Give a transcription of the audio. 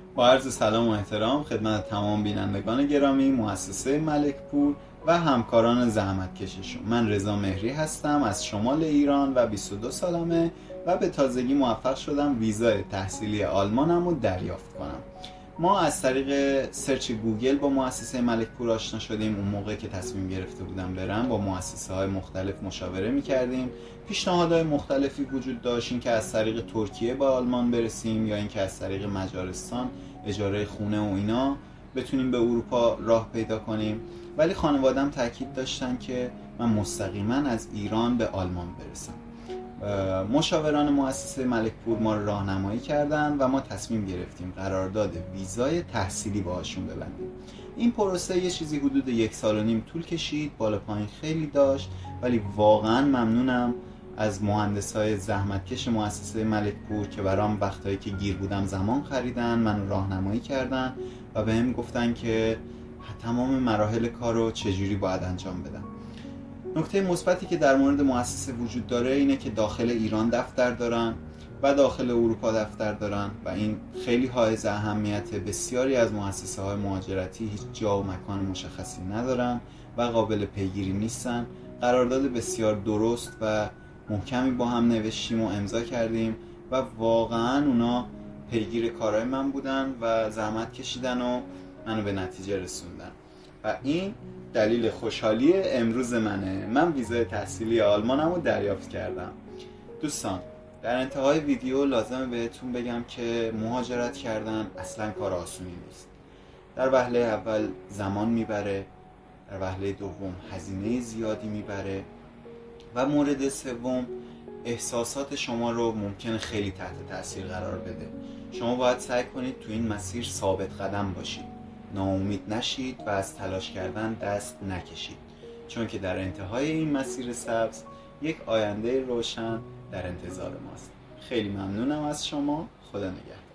با عرض سلام و احترام خدمت تمام بینندگان گرامی مؤسسه ملکپور و همکاران زحمتکششون. من رضا مهری هستم از شمال ایران و 22 سالمه و به تازگی موفق شدم ویزای تحصیلی آلمانم رو دریافت کنم. ما از طریق سرچ گوگل با مؤسسه ملکپور آشنا شدیم. اون موقع که تصمیم گرفته بودم برم با مؤسسه های مختلف مشاوره میکردیم. پیشنهادهای مختلفی وجود داشت، این که از طریق ترکیه به آلمان برسیم یا اینکه از طریق مجارستان اجاره خونه و اینا بتونیم به اروپا راه پیدا کنیم. ولی خانوادم تاکید داشتن که من مستقیما از ایران به آلمان برسم. مشاوران مؤسسه ملکپور ما رو راهنمایی کردن و ما تصمیم گرفتیم قرارداد ویزای تحصیلی باهاشون ببندیم. این پروسه یه چیزی حدود 1.5 سال طول کشید، بالا پایین خیلی داشت، ولی واقعا ممنونم از مهندسای زحمتکش مؤسسه ملکپور که برام وقتایی که گیر بودم زمان خریدن، منو راهنمایی کردن و بهم گفتن که تمام مراحل کار رو چجوری باید انجام بدم. نکته مثبتی که در مورد مؤسسه وجود داره اینه که داخل ایران دفتر دارن و داخل اروپا دفتر دارن و این خیلی حائز اهمیته. بسیاری از مؤسسه های مهاجرتی هیچ جا و مکان مشخصی ندارن و قابل پیگیری نیستن. قرارداد بسیار درست و محکمی با هم نوشتیم و امضا کردیم و واقعا اونا پیگیر کارهای من بودن و زحمت کشیدن و منو به نتیجه رسوندن و این دلیل خوشحالی امروز منه. من ویزای تحصیلی آلمانم رو دریافت کردم. دوستان، در انتهای ویدیو لازمه بهتون بگم که مهاجرت کردن اصلا کار آسونی نیست. در وهله اول زمان میبره، در وهله دوم هزینه زیادی میبره و مورد سوم احساسات شما رو ممکنه خیلی تحت تاثیر قرار بده. شما باید سعی کنید تو این مسیر ثابت قدم باشید، ناامید نشید و از تلاش کردن دست نکشید، چون که در انتهای این مسیر سبز یک آینده روشن در انتظار ماست. خیلی ممنونم از شما. خدا نگهدار.